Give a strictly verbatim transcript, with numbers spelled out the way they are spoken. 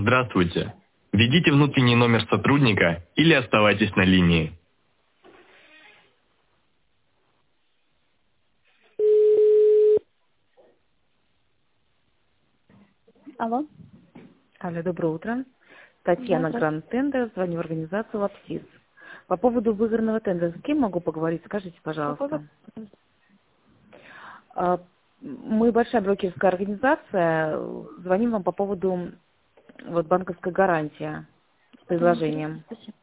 Здравствуйте. Введите внутренний номер сотрудника или оставайтесь на линии. Алло. Алло, доброе утро. Да, Татьяна здравствуйте. Гранд Тендер, звоню в организацию «Лапсис». По поводу выигранного тендера, с кем могу поговорить? Скажите, Какой пожалуйста. вопрос? А, Мы большая брокерская организация, звоним вам по поводу вот, банковской гарантии с Да, интересно, предложением. спасибо.